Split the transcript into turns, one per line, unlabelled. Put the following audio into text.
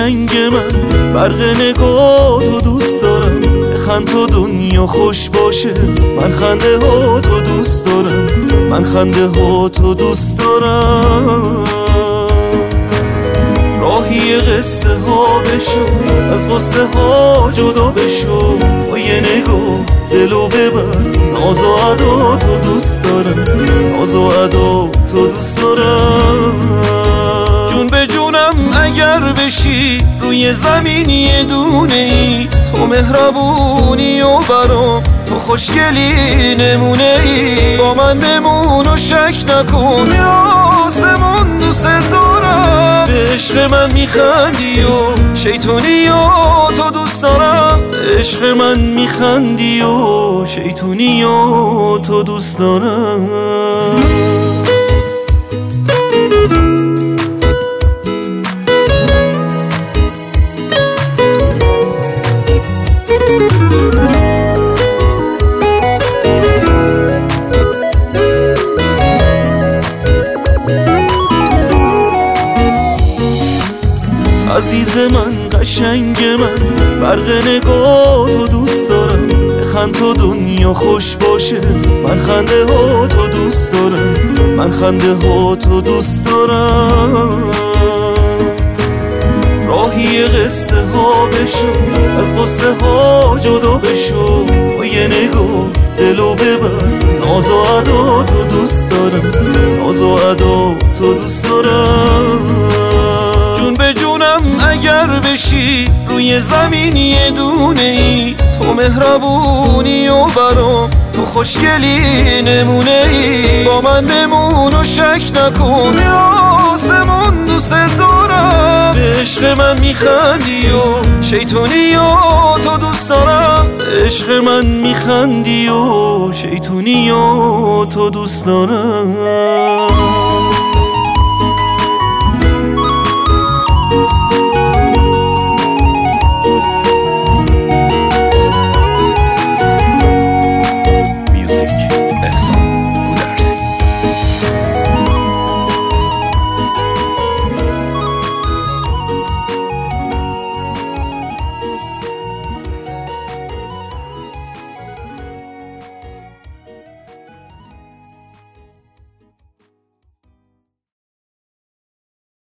قشنگ من، برق نگاه تو دوست دارم. بخند تو دنیا خوش باشه، من خنده ها تو دوست دارم، من خنده ها تو دوست دارم. راهی قصه ها بشو، از قصه ها جدا بشو، با یه نگاه دلو ببر. ناز و ادا تو دوست دارم، ناز و ادا تو دوست دارم. جون به جونم اگر بشی روی زمین یه دونه ای، تو مهربونی و برام تو خوشگلی نمونه ای. با من بمون و شک نکن، آسمون دوست دارم. به عشق من میخندی و شیطونی و تو دوست دارم. به عشق من میخندی و شیطونی و تو دوست دارم. عزیز من قشنگ من، برق نگاه تو دوست دارم. بخند تو دنیا خوش باشه، من خنده ها تو دوست دارم، من خنده ها تو دوست دارم. راهی قصه ها بشو، از قصه ها جدا بشو، با یه نگاه دلو ببر. ناز و ادا تو دوست دارم، ناز و ادا تو دوست دارم. جون به جونم اگر بشی روی زمین یه دونه ای، تو مهربونی و برام تو خوشگلی نمونه ای. با من بمون و شک نکن، آسمون دوست دارم. به عشق من میخندی و شیطونی و تو دوست دارم. به عشق من میخندی و شیطونی و تو دوست دارم.